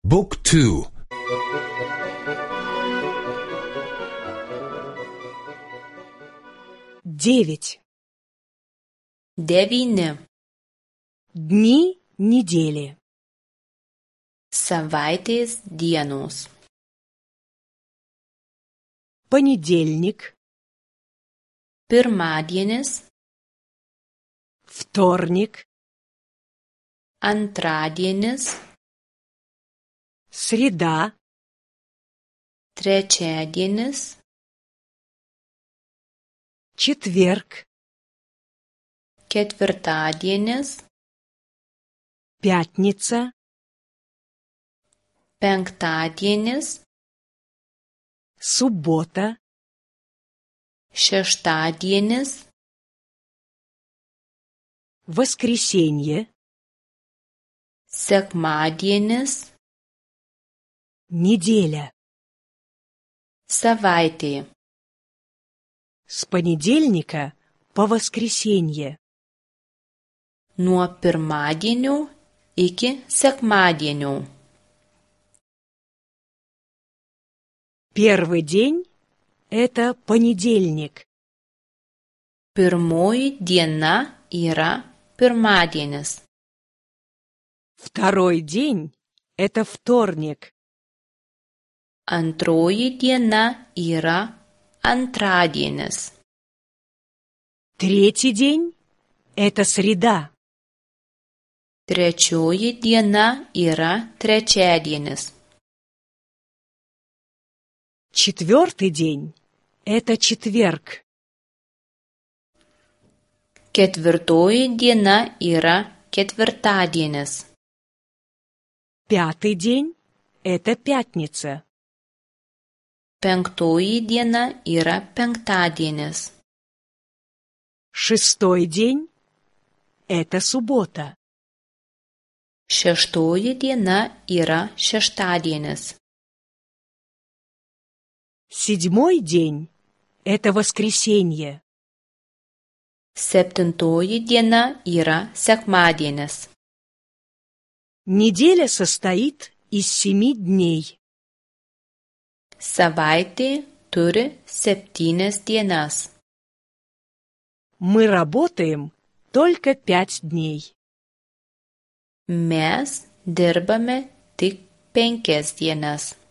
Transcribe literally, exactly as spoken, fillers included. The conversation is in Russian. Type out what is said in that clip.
بوك تو. Девять. Devyni. Дни недели. Savaitės dienos. Понедельник, Pirmadienis, вторник, antradienis, среда, trečiadienis, четверг, ketvirtadienis, пятница, penktadienis, суббота, šeštadienis, воскресенье, sekmadienis, неделя. savaitė. С понедельника по воскресенье. Nuo pirmadienio iki sekmadienio. Первый день – это понедельник. Pirmoji diena yra pirmadienis. Второй день – это вторник. Antroji diena yra antradienis. Третий день – это среда. Trečioji diena yra trečiadienis. Четвертый день – это четверг. Ketvirtoji diena yra ketvirtadienis. Пятый день – это пятница. Penktoji diena yra penktadienis. Шестой день – это суббота. Šeštoji diena yra šeštadienis. Седьмой день – это воскресенье. Septintoji diena yra sekmadienis. Неделя состоит из семи дней. Savaitė turi septynias dienas. Мы работаем только пять дней. Mes dirbame tik penkias dienas.